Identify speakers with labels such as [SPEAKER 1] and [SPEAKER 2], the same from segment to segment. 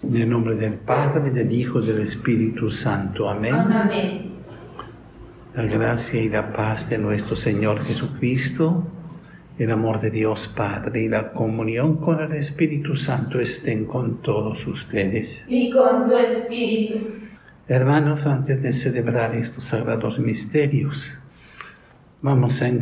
[SPEAKER 1] En el nombre del Padre, del Hijo y del Espíritu Santo. Amén.
[SPEAKER 2] Amén.
[SPEAKER 1] La gracia y la paz de nuestro Señor Jesucristo, el amor de Dios Padre y la comunión con el Espíritu Santo estén con todos ustedes.
[SPEAKER 2] Y con tu espíritu.
[SPEAKER 1] Hermanos, antes de celebrar estos sagrados misterios, vamos a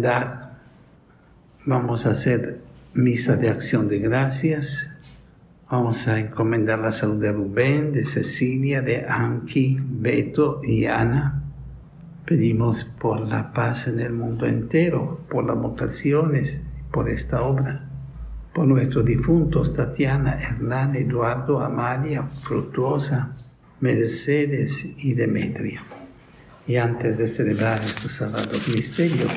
[SPEAKER 1] hacer misa de acción de gracias. Vamos a encomendar la salud de Rubén, de Cecilia, de Anki, Beto y Ana. Pedimos por la paz en el mundo entero, por las vocaciones, por esta obra, por nuestros difuntos, Tatiana, Hernán, Eduardo, Amalia, Fructuosa, Mercedes y Demetria. Y antes de celebrar estos sagrados misterios,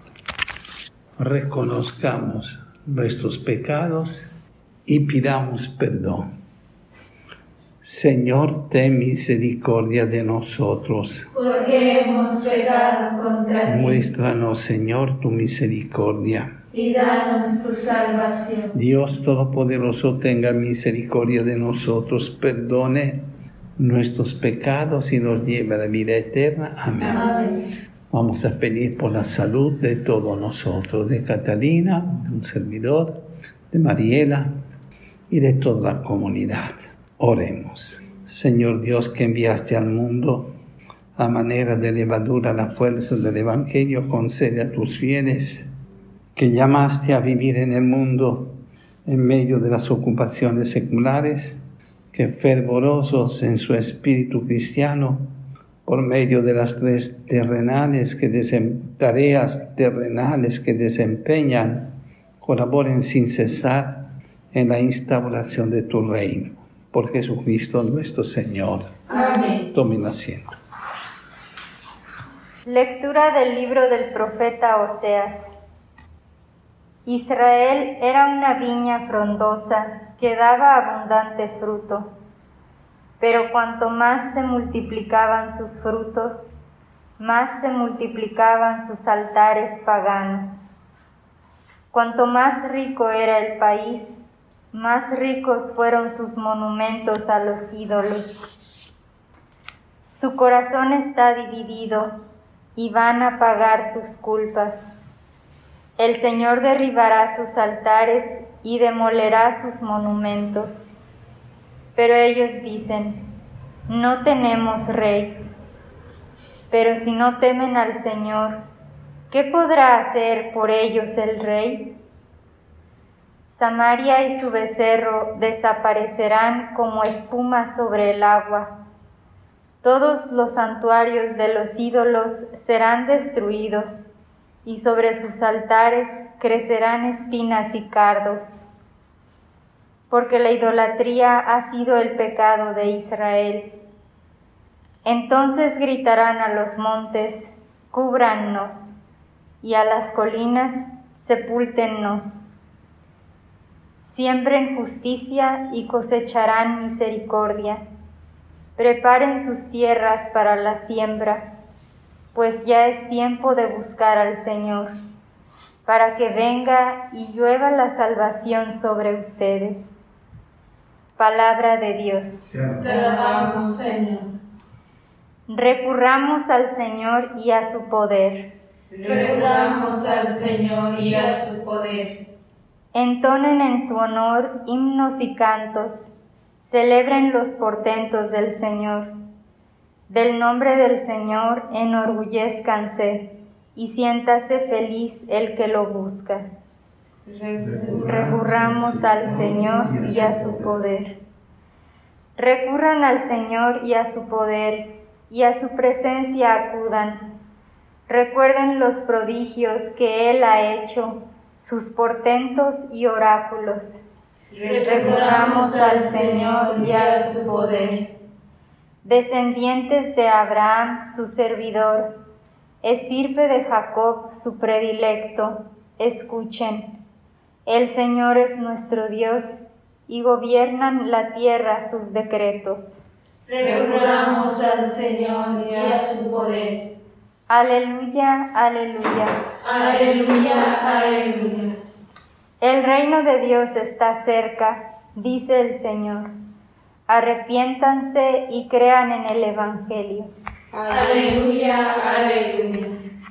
[SPEAKER 1] reconozcamos nuestros pecados y pidamos perdón. Señor, ten misericordia de nosotros.
[SPEAKER 2] Porque hemos pecado contra ti.
[SPEAKER 1] Muéstranos, Señor, tu misericordia.
[SPEAKER 2] Y danos tu salvación.
[SPEAKER 1] Dios Todopoderoso, tenga misericordia de nosotros, perdone nuestros pecados y nos lleve a la vida eterna. Amén.
[SPEAKER 2] Amén.
[SPEAKER 1] Vamos a pedir por la salud de todos nosotros, de Catalina, de un servidor, de Mariela y de toda la comunidad. Oremos. Señor Dios, que enviaste al mundo a manera de levadura la fuerza del Evangelio, concede a tus fieles que llamaste a vivir en el mundo en medio de las ocupaciones seculares, que fervorosos en su espíritu cristiano, por medio de las tareas terrenales que desempeñan, colaboren sin cesar en la instauración de tu reino. Por Jesucristo nuestro Señor.
[SPEAKER 2] Amén.
[SPEAKER 1] Tomen asiento.
[SPEAKER 3] Lectura del libro del profeta Oseas. Israel era una viña frondosa que daba abundante fruto, pero cuanto más se multiplicaban sus frutos, más se multiplicaban sus altares paganos. Cuanto más rico era el país, más ricos fueron sus monumentos a los ídolos. Su corazón está dividido y van a pagar sus culpas. El Señor derribará sus altares y demolerá sus monumentos. Pero ellos dicen: no tenemos rey. Pero si no temen al Señor, ¿qué podrá hacer por ellos el rey? Samaria y su becerro desaparecerán como espuma sobre el agua. Todos los santuarios de los ídolos serán destruidos, y sobre sus altares crecerán espinas y cardos. Porque la idolatría ha sido el pecado de Israel. Entonces gritarán a los montes: cúbrannos, y a las colinas: sepúltennos. Siembren justicia y cosecharán misericordia. Preparen sus tierras para la siembra, pues ya es tiempo de buscar al Señor, para que venga y llueva la salvación sobre ustedes. Palabra de Dios.
[SPEAKER 2] Te alabamos, Señor.
[SPEAKER 3] Recurramos al Señor y a su poder.
[SPEAKER 2] Recurramos al Señor y a su poder.
[SPEAKER 3] Entonen en su honor himnos y cantos, celebren los portentos del Señor. Del nombre del Señor enorgullezcanse, y siéntase feliz el que lo busca. Recurramos al Señor y a su poder. Recurran al Señor y a su poder, y a su presencia acudan. Recuerden los prodigios que Él ha hecho, sus portentos y oráculos.
[SPEAKER 2] Recurramos al Señor y a su poder.
[SPEAKER 3] Descendientes de Abraham, su servidor, estirpe de Jacob, su predilecto, escuchen. El Señor es nuestro Dios, y gobiernan la tierra sus decretos.
[SPEAKER 2] Recurramos al Señor y a su poder.
[SPEAKER 3] Aleluya, aleluya.
[SPEAKER 2] Aleluya, aleluya.
[SPEAKER 3] El reino de Dios está cerca, dice el Señor. arrepiéntanse y crean en el Evangelio.
[SPEAKER 2] Aleluya, aleluya.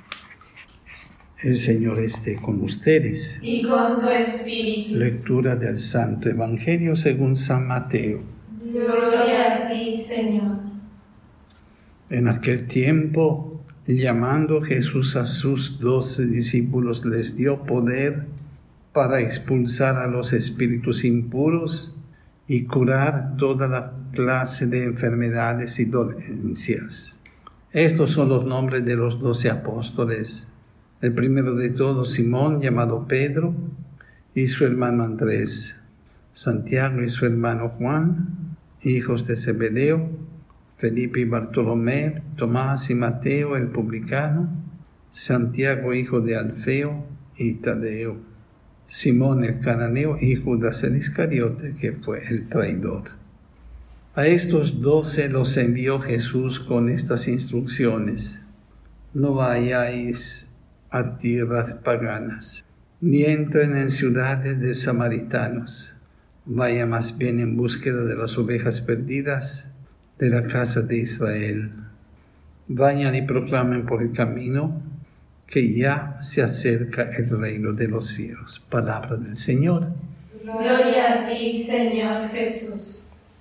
[SPEAKER 1] El Señor esté con ustedes.
[SPEAKER 2] Y con tu espíritu.
[SPEAKER 1] Lectura del Santo Evangelio según San Mateo.
[SPEAKER 2] Gloria a ti, Señor.
[SPEAKER 1] En aquel tiempo, llamando Jesús a sus 12 discípulos, les dio poder para expulsar a los espíritus impuros y curar toda la clase de enfermedades y dolencias. Estos son los nombres de los 12 apóstoles. El primero de todos, Simón, llamado Pedro, y su hermano Andrés, Santiago y su hermano Juan, hijos de Zebedeo, Felipe y Bartolomé, Tomás y Mateo el publicano, Santiago hijo de Alfeo y Tadeo, Simón el cananeo y Judas el Iscariote, que fue el traidor. A estos 12 los envió Jesús con estas instrucciones: no vayáis a tierras paganas, ni entren en ciudades de samaritanos. Vaya más bien en búsqueda de las ovejas perdidas de la casa de Israel. Vayan y proclamen por el camino que ya se acerca el reino de los cielos. Palabra del Señor.
[SPEAKER 2] Gloria a ti, Señor Jesús.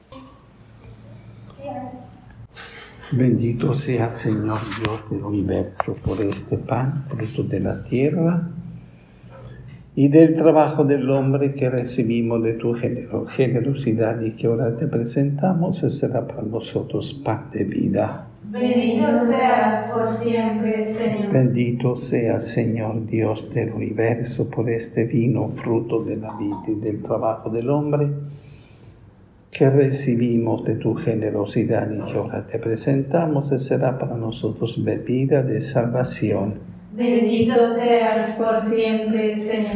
[SPEAKER 1] Bendito sea, Señor Dios del universo, por este pan, fruto de la tierra y del trabajo del hombre que recibimos de tu generosidad y que ahora te presentamos, será para nosotros pan de vida.
[SPEAKER 2] Bendito seas por siempre, Señor.
[SPEAKER 1] Bendito sea, Señor Dios del universo, por este vino, fruto de la vida y del trabajo del hombre que recibimos de tu generosidad y que ahora te presentamos, será para nosotros bebida de salvación.
[SPEAKER 2] Bendito seas por siempre, Señor.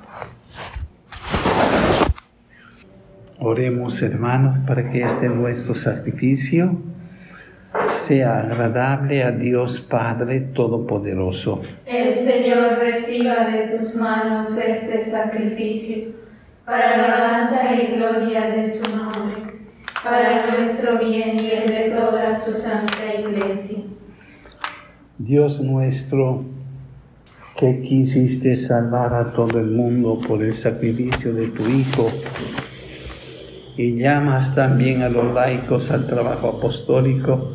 [SPEAKER 1] Oremos, hermanos, para que este nuestro sacrificio sea agradable a Dios Padre Todopoderoso.
[SPEAKER 2] El Señor reciba de tus manos este sacrificio, para la alabanza y gloria de su nombre, para nuestro bien y el de toda su santa Iglesia.
[SPEAKER 1] Dios nuestro, que quisiste salvar a todo el mundo por el sacrificio de tu Hijo, y llamas también a los laicos al trabajo apostólico,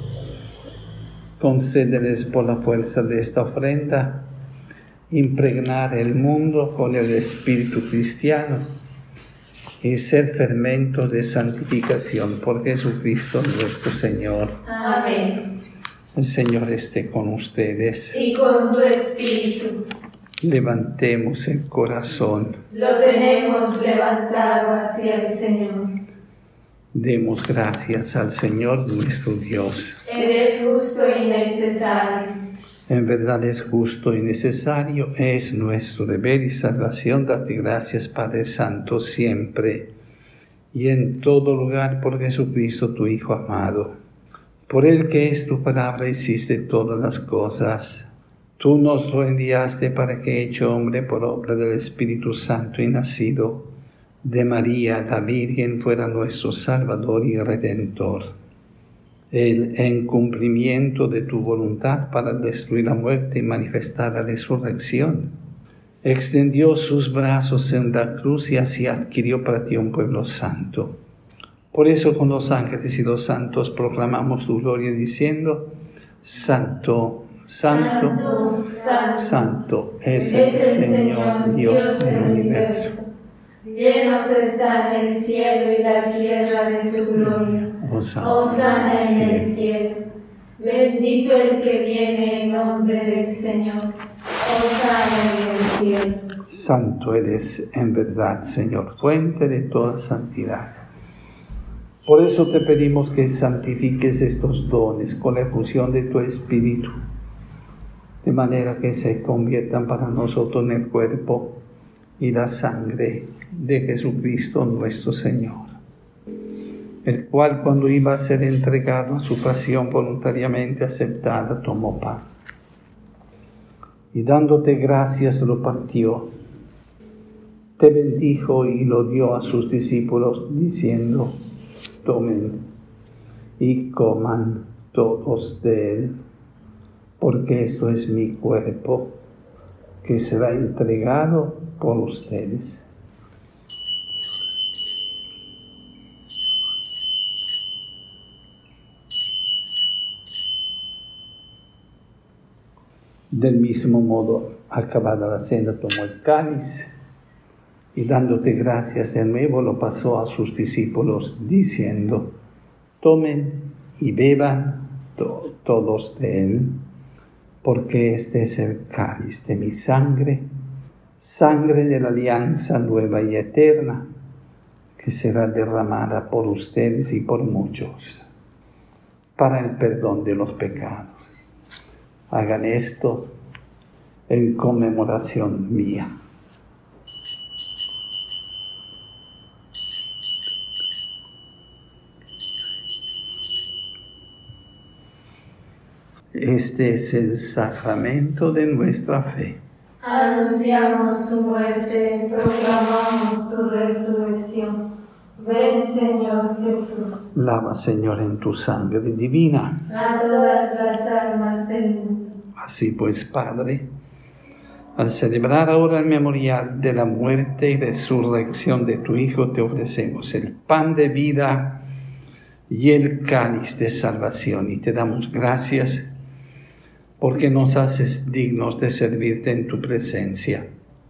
[SPEAKER 1] concédeles por la fuerza de esta ofrenda impregnar el mundo con el espíritu cristiano y ser fermentos de santificación por Jesucristo nuestro Señor.
[SPEAKER 2] Amén.
[SPEAKER 1] El Señor esté con ustedes.
[SPEAKER 2] Y con tu espíritu.
[SPEAKER 1] Levantemos el corazón.
[SPEAKER 2] Lo tenemos levantado hacia el Señor.
[SPEAKER 1] Demos gracias al Señor nuestro Dios.
[SPEAKER 2] Eres justo y necesario.
[SPEAKER 1] En verdad es justo y necesario, es nuestro deber y salvación darte gracias, Padre Santo, siempre y en todo lugar por Jesucristo, tu Hijo amado. Por Él que es tu palabra hiciste todas las cosas. Tú nos lo enviaste para que, hecho hombre por obra del Espíritu Santo y nacido de María, la Virgen, fuera nuestro Salvador y Redentor. Él, en cumplimiento de tu voluntad para destruir la muerte y manifestar la resurrección, extendió sus brazos en la cruz y así adquirió para ti un pueblo santo. Por eso con los ángeles y los santos proclamamos tu gloria diciendo: Santo, Santo,
[SPEAKER 2] Santo, Santo,
[SPEAKER 1] Santo es el Señor Dios del universo.
[SPEAKER 2] Llenos están el cielo y la tierra de su gloria. Hosana en el cielo. Bendito el que viene en nombre del Señor. Hosana en el cielo.
[SPEAKER 1] Santo eres en verdad, Señor, fuente de toda santidad. Por eso te pedimos que santifiques estos dones con la efusión de tu Espíritu, de manera que se conviertan para nosotros en el cuerpo y la sangre de Jesucristo nuestro Señor, el cual, cuando iba a ser entregado a su pasión voluntariamente aceptada, tomó pan y dándote gracias lo partió, te bendijo y lo dio a sus discípulos diciendo: tomen y coman todos de él, porque esto es mi cuerpo, que será entregado por ustedes. Del mismo modo, acabada la cena, tomó el cáliz y dándote gracias de nuevo lo pasó a sus discípulos, diciendo: tomen y beban todos de él, porque este es el cáliz de mi sangre, sangre de la alianza nueva y eterna, que será derramada por ustedes y por muchos, para el perdón de los pecados. Hagan esto en conmemoración mía. Este es el sacramento de nuestra fe.
[SPEAKER 2] Anunciamos tu muerte, proclamamos tu resurrección. Ven, Señor Jesús.
[SPEAKER 1] Lava, Señor, en tu sangre divina
[SPEAKER 2] A todas las almas del mundo.
[SPEAKER 1] Así pues, Padre, al celebrar ahora el memorial de la muerte y resurrección de tu Hijo, te ofrecemos el pan de vida y el cáliz de salvación, y te damos gracias porque nos haces dignos de servirte en tu presencia.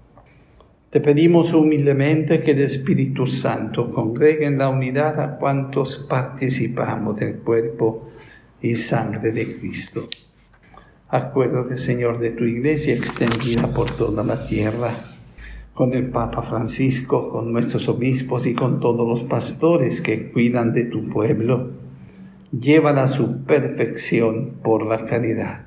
[SPEAKER 1] Te pedimos humildemente que el Espíritu Santo congregue en la unidad a cuantos participamos del cuerpo y sangre de Cristo. Acuérdate, Señor, de tu Iglesia extendida por toda la tierra, con el Papa Francisco, con nuestros obispos y con todos los pastores que cuidan de tu pueblo. Llévala a su perfección por la caridad.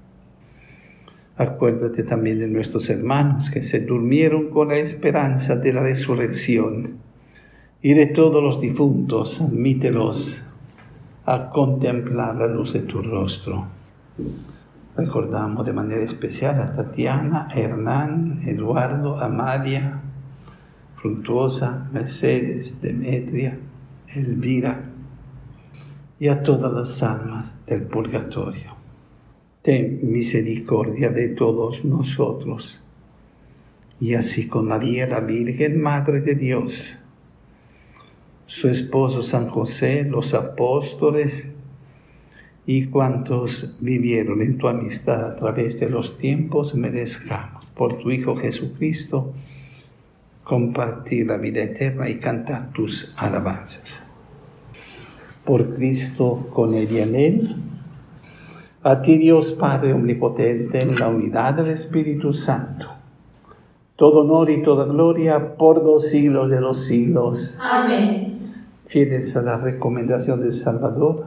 [SPEAKER 1] Acuérdate también de nuestros hermanos que se durmieron con la esperanza de la resurrección, y de todos los difuntos, admítelos a contemplar la luz de tu rostro. Recordamos de manera especial a Tatiana, Hernán, Eduardo, Amalia, Fructuosa, Mercedes, Demetria, Elvira y a todas las almas del purgatorio. Ten misericordia de todos nosotros, y así con María, la Virgen, Madre de Dios, su esposo San José, los apóstoles y cuantos vivieron en tu amistad a través de los tiempos, merezcamos por tu Hijo Jesucristo compartir la vida eterna y cantar tus alabanzas. Por Cristo, con Él y en Él, a ti, Dios Padre Omnipotente, en la unidad del Espíritu Santo, todo honor y toda gloria por los siglos de los siglos.
[SPEAKER 2] Amén.
[SPEAKER 1] Fieles a la recomendación del Salvador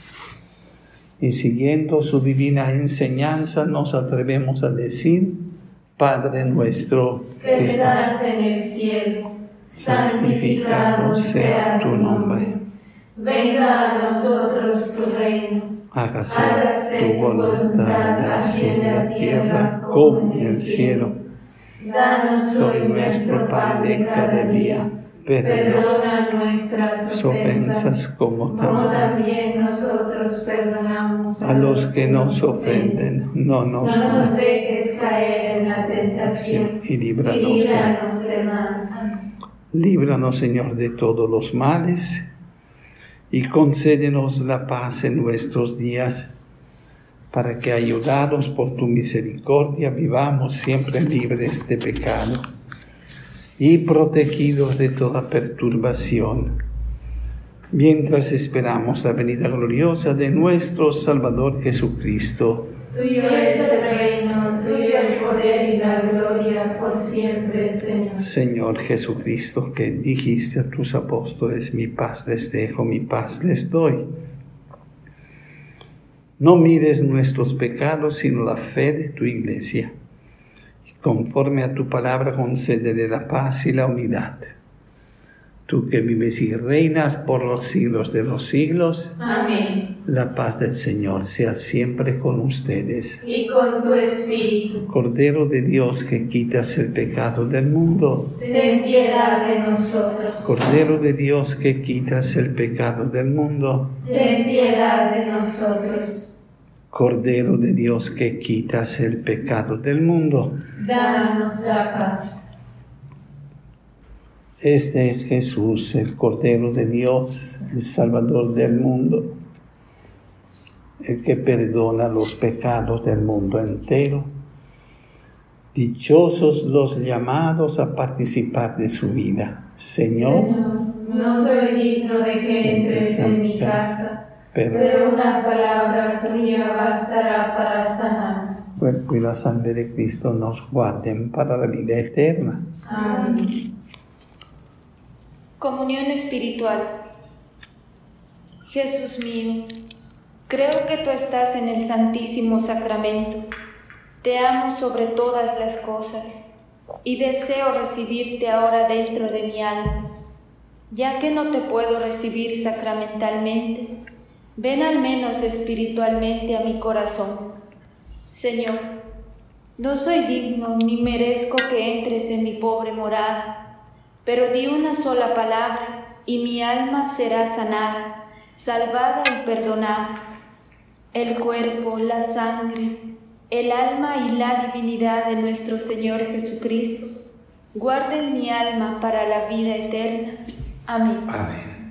[SPEAKER 1] y siguiendo su divina enseñanza, nos atrevemos a decir: Padre nuestro
[SPEAKER 2] que estás en el cielo, santificado sea tu nombre. Venga a nosotros tu reino. Hágase tu voluntad, así en la tierra como en el cielo. Danos hoy nuestro pan de cada día. Perdona nuestras ofensas, como también nosotros perdonamos
[SPEAKER 1] a los que nos ofenden. No nos
[SPEAKER 2] dejes caer en la tentación y líbranos del mal.
[SPEAKER 1] Líbranos, Señor, de todos los males, y concédenos la paz en nuestros días, para que, ayudados por tu misericordia, vivamos siempre libres de pecado y protegidos de toda perturbación, mientras esperamos la venida gloriosa de nuestro Salvador Jesucristo.
[SPEAKER 2] Tuyo es el reino, tuyo el poder y la gloria por siempre, Señor.
[SPEAKER 1] Señor Jesucristo, que dijiste a tus apóstoles: mi paz les dejo, mi paz les doy. No mires nuestros pecados, sino la fe de tu Iglesia. Y conforme a tu palabra, concédele la paz y la unidad. tú que vives y reinas por los siglos de los siglos.
[SPEAKER 2] Amén.
[SPEAKER 1] La paz del Señor sea siempre con ustedes.
[SPEAKER 2] Y con tu espíritu.
[SPEAKER 1] Cordero de Dios que quitas el pecado del mundo,
[SPEAKER 2] Ten piedad de nosotros.
[SPEAKER 1] Cordero de Dios que quitas el pecado del mundo,
[SPEAKER 2] Ten piedad de nosotros.
[SPEAKER 1] Cordero de Dios que quitas el pecado del mundo.
[SPEAKER 2] Danos la paz.
[SPEAKER 1] Este es Jesús, el Cordero de Dios, el Salvador del mundo, el que perdona los pecados del mundo entero. Dichosos los llamados a participar de su vida. Señor,
[SPEAKER 2] no soy digno de que entres en mi casa, pero una palabra tuya bastará para sanar.
[SPEAKER 1] El cuerpo y la sangre de Cristo nos guarden para la vida eterna.
[SPEAKER 2] Amén.
[SPEAKER 4] Comunión espiritual. Jesús mío, creo que tú estás en el Santísimo Sacramento. Te amo sobre todas las cosas y deseo recibirte ahora dentro de mi alma. Ya que no te puedo recibir sacramentalmente, ven al menos espiritualmente a mi corazón. Señor, no soy digno ni merezco que entres en mi pobre morada, pero di una sola palabra y mi alma será sanada, salvada y perdonada. El cuerpo, la sangre, el alma y la divinidad de nuestro Señor Jesucristo guarden mi alma para la vida eterna. Amén.
[SPEAKER 1] Amén.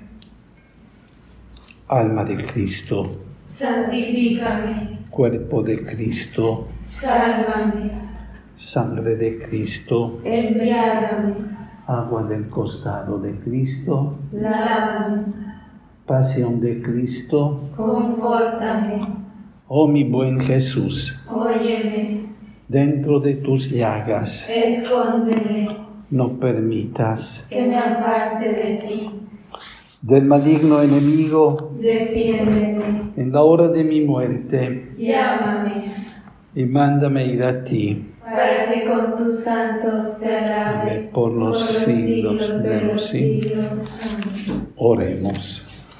[SPEAKER 1] Alma de Cristo,
[SPEAKER 2] Santifícame.
[SPEAKER 1] cuerpo de Cristo,
[SPEAKER 2] Sálvame.
[SPEAKER 1] sangre de Cristo,
[SPEAKER 2] Embriágame.
[SPEAKER 1] agua del costado de Cristo,
[SPEAKER 2] Lávame.
[SPEAKER 1] pasión de Cristo.
[SPEAKER 2] Confórtame.
[SPEAKER 1] Oh mi buen Jesús,
[SPEAKER 2] Óyeme.
[SPEAKER 1] dentro de tus llagas
[SPEAKER 2] Escóndeme.
[SPEAKER 1] no permitas
[SPEAKER 2] Que me aparte de ti.
[SPEAKER 1] del maligno enemigo.
[SPEAKER 2] Defiéndeme.
[SPEAKER 1] En la hora de mi muerte,
[SPEAKER 2] Llámame.
[SPEAKER 1] y mándame ir a ti,
[SPEAKER 2] Para que con tus santos te alabe
[SPEAKER 1] por los siglos de los
[SPEAKER 2] siglos. Amén.
[SPEAKER 1] oremos.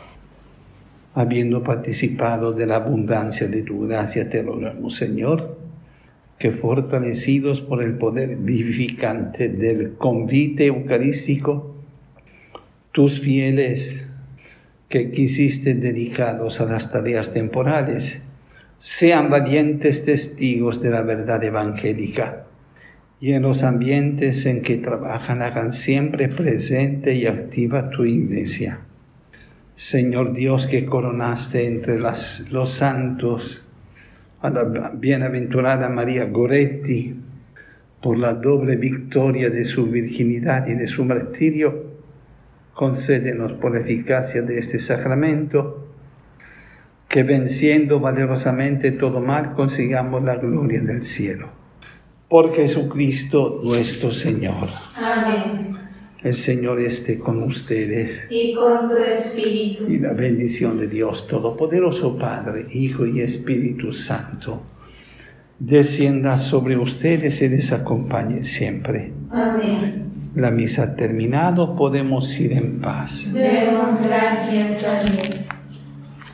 [SPEAKER 1] Habiendo participado de la abundancia de tu gracia, te rogamos, Señor, que fortalecidos por el poder vivificante del convite eucarístico, tus fieles que quisiste dedicados a las tareas temporales, sean valientes testigos de la verdad evangélica y en los ambientes en que trabajan hagan siempre presente y activa tu iglesia. Señor Dios, que coronaste entre los santos a la bienaventurada María Goretti por la doble victoria de su virginidad y de su martirio, concédenos por la eficacia de este sacramento que venciendo valerosamente todo mal consigamos la gloria del cielo. Por Jesucristo nuestro Señor.
[SPEAKER 2] Amén.
[SPEAKER 1] El Señor esté con ustedes.
[SPEAKER 2] Y con tu espíritu.
[SPEAKER 1] Y la bendición de Dios Todopoderoso, Padre, Hijo y Espíritu Santo, descienda sobre ustedes y les acompañe siempre.
[SPEAKER 2] Amén.
[SPEAKER 1] La misa ha terminado, podemos ir en paz.
[SPEAKER 2] Demos gracias a Dios.